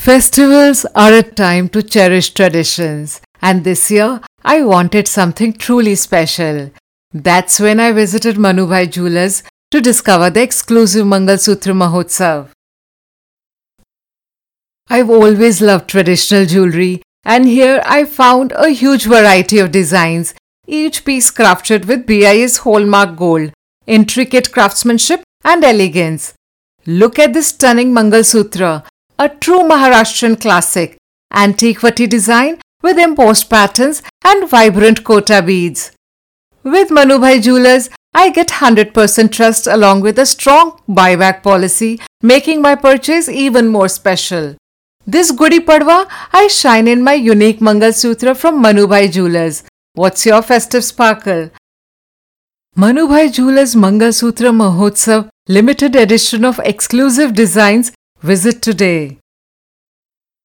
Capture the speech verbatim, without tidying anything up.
Festivals are a time to cherish traditions, and this year I wanted something truly special. That's when I visited Manubhai Jewellers to discover the exclusive Mangal Sutra Mahotsav. I've always loved traditional jewelry, and here I found a huge variety of designs, each piece crafted with B I S hallmark gold, intricate craftsmanship and elegance. Look at this stunning Mangal Sutra, a true Maharashtrian classic, antique vati design with embossed patterns and vibrant kota beads. With Manubhai Jewellers, I get one hundred percent trust along with a strong buyback policy, making my purchase even more special. This Gudi Padwa, I shine in my unique Mangal Sutra from Manubhai Jewellers. What's your festive sparkle? Manubhai Jewellers Mangal Sutra Mahotsav limited edition of exclusive designs. Visit today.